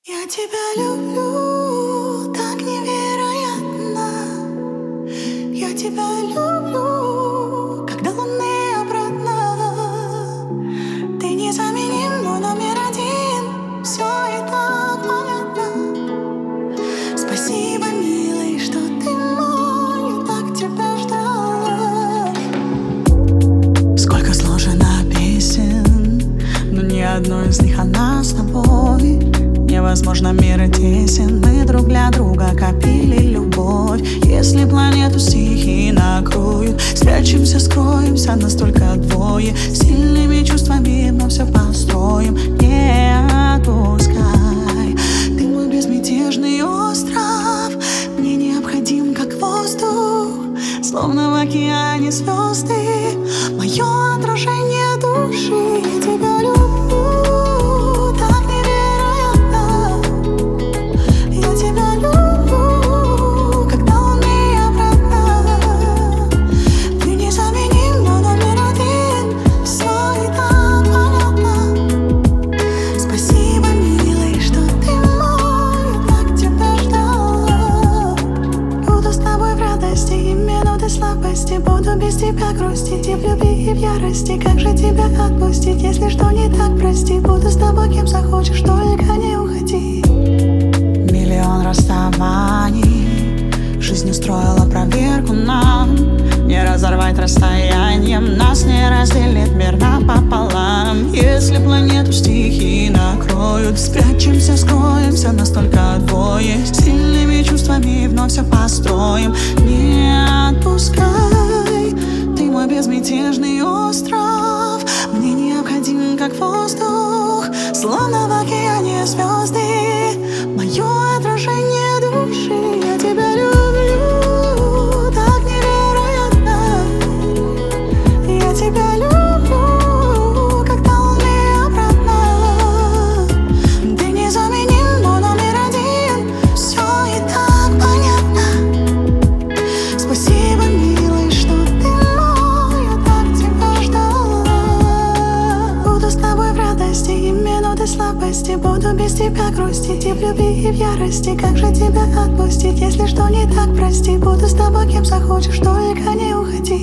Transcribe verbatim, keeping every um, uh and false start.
Я тебя люблю так невероятно. Я тебя люблю, как до луны обратно. Ты незаменим, мой номер один. Все и так понятно. Спасибо, милый, что ты мой. Я так тебя ждала. Сколько сложено песен, но ни одной из них она с тобой. Невозможно, мир тесен. Мы друг для друга копили любовь. Если планету стихии накроют, спрячемся, скроемся настолько двое. Сильными чувствами мы все построим. Не отпускай. Ты мой безмятежный остров. Мне необходим, как воздух. Словно в океане звезды. Мое отражение души. Я тебя люблю. Буду без тебя грустить и в любви, и в ярости. Как же тебя отпустить, если что не так, прости. Буду с тобой кем захочешь, только не уходи. Миллион расставаний. Жизнь устроила проверку нам. Не разорвать расстоянием. Нас не разделит мир напополам. Если планету стихии накроют, спрячемся, скроемся настолько двое. Сильными чувствами вновь все построим. Не отпускай. Ты мой безмятежный остров. Мне необходим, как воздух. Словно в океане звезды. Мое отражение души. Я тебя люблю так невероятно. Я тебя люблю, как до луны обратно. Ты незаменим, мой номер один. Все и так понятно. Спасибо, милый, что ты мой. Я так тебя ждала. Буду с тобой в радости и минуты слабости. Буду без тебя грустить и в любви, и в ярости. Как же тебя отпустить, если что не так, прости. Буду с тобой кем захочешь, только не уходи.